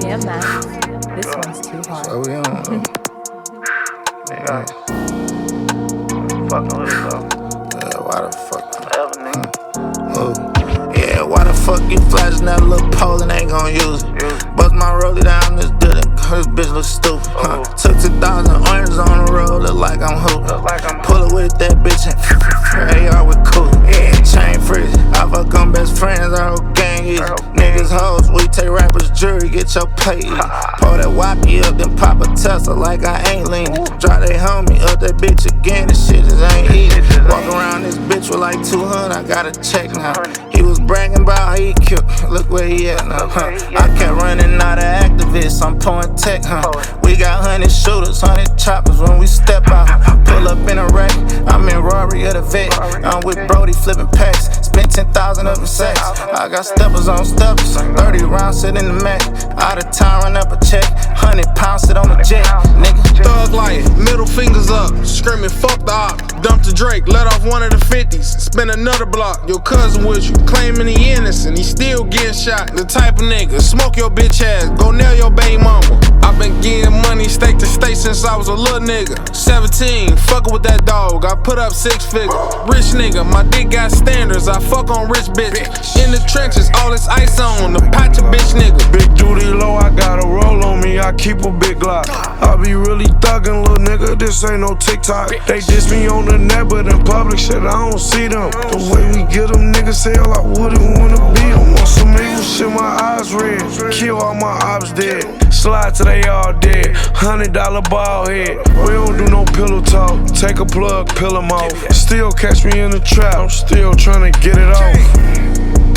Damn, Max. This one's too hard. So we on. Nigga. Fucking with it though. Why the fuck? Whatever, nigga. Oh. Yeah, why the fuck you flashing that little pole and ain't gon' use it? Bust my rollie down this good and this bitch look stupid. Took 2,000 oranges on the road, look like I'm hooping. Pull it with that bitch and AR with cool. Yeah, chain freeze. I fuck on best friends, our whole gang easy. Niggas hoes, we take rappers jury, get your pay easy. Pour that wappy up, then pop a Tesla like I ain't leaning. Drive they homie up that bitch again, this shit just ain't easy. Walk around this bitch with like 200, I gotta check now. He was bragging about how he killed, look where he at now, I kept running out of activists, I'm pouring tech, We got 100 shooters, 100 choppers when we step out. Pull up in a wreck, I'm in Rory of the vet. I'm with Brody flipping packs, spent 10,000 up in sacks. I got steppers on steppers, 30 rounds sit in the Mac. Out of town, run up a check, 100 pounds sit on the jet, nigga. Thug life, middle fingers up, screaming fuck the op. Dump the Drake, let off one of the 50s, spin another block. Your cousin with you, claiming he innocent, he still getting shot. The type of nigga, smoke your bitch ass, go nail your baby mama. I been getting money state to state since I was a little nigga. 17, fuckin' with that dog, I put up 6 figures. Rich nigga, my dick got standards, I fuck on rich bitches. In the trenches, all this ice on, the patch a bitch nigga. Big duty low, I got a roll on me, I keep a big Glock. I be really thuggin', little nigga, this ain't no TikTok. They diss me on the net, but in public shit, I don't see them. The way we get them niggas hell, I wouldn't wanna be them. Want some evil shit, my eyes red. Kill all my ops dead. Slide till they all dead. $100 ball head. We don't do no pillow talk. Take a plug, peel 'em off. Still catch me in the trap, I'm still tryna get it off.